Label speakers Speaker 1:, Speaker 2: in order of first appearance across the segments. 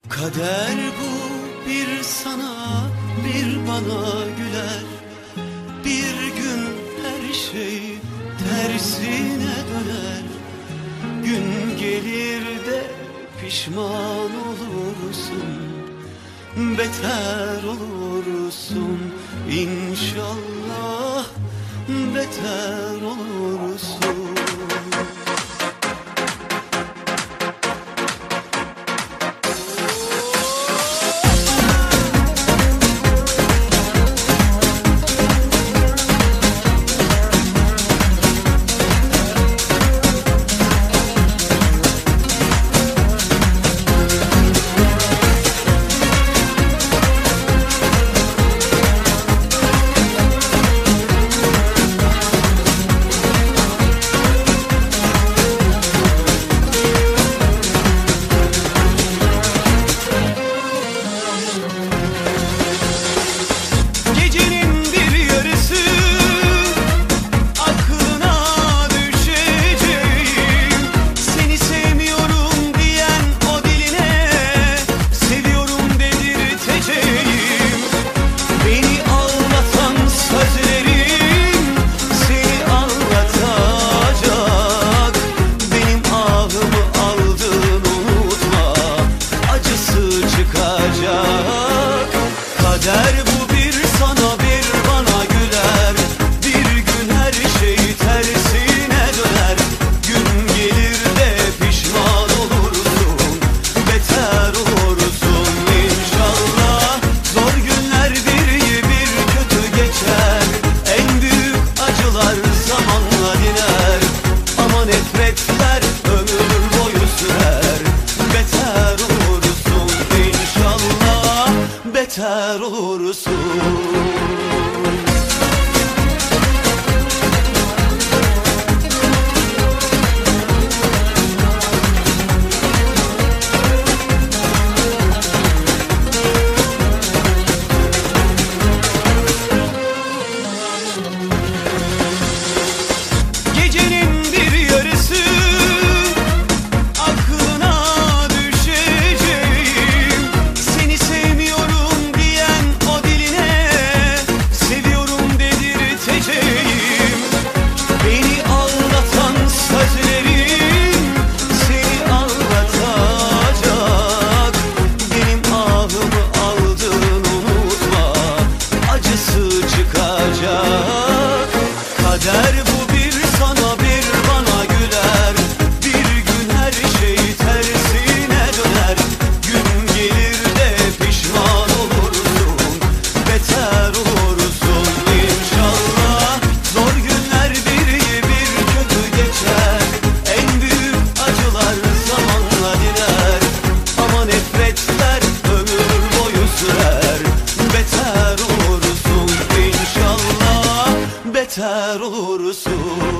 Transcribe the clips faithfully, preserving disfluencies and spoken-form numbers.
Speaker 1: Kader bu, bir sana bir bana güler. Bir gün her şey tersine döner. Gün gelir de pişman olursun, beter olursun. İnşallah beter olursun. Kader bu, bir sana bir bana güler. Bir gün her şey tersine döner. Gün gelir de pişman olursun, beter olursun. İnşallah zor günler bir bir kötü geçer. En büyük acılar zamanla diner. Ama nefretler ömür boyu sürer. Beter olursun inşallah, beter olursun. Gecenin bir yarısı aklına düşeceğim. Seni sevmiyorum diyen o diline seviyorum dedirteceğim. Beni aldatan sözlerim seni aldatacak. Benim ahımı aldın unutma, acısı çıkacak. Kader bu, bir sana bir bana güler. Bir gün her şey tersine döner. Gün gelir de pişman olursun, beter olursun. İnşallah zor günler bir bir kötü geçer. En büyük acılar zamanla diner. Ama nefretler ömür boyu sürer. Beter olursun inşallah, beter olursun.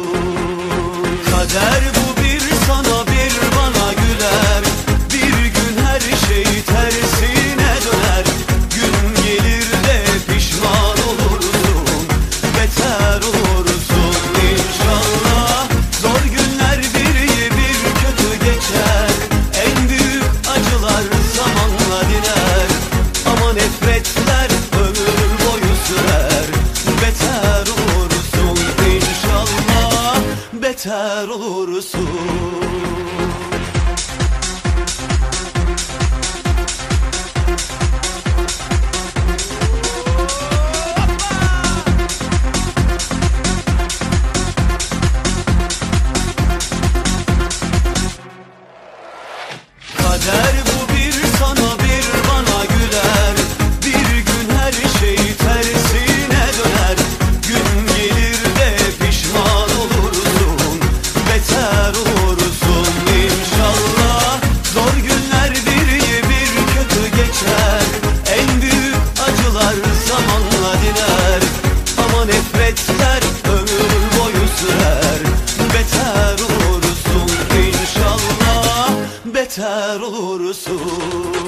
Speaker 1: Kader bu, bir sana bir bana güler. Bir gün her şey tersine döner. Gün gelir de pişman olursun, beter olursun. İnşallah zor günler bir bir kötü geçer. En büyük acılar zamanla diner. Ama nefretler ömür boyu sürer. Beter olursun inşallah, beter olursun. Kader bu, bir sana bir bana güler. Bir gün her şey tersine döner. Gün gelir de pişman olursun, beter olursun. İnşallah zor günler bir bir kötü geçer. En büyük acılar zamanla diner. Ama nefretler ömür boyu sürer. Beter olursun inşallah, beter olursun.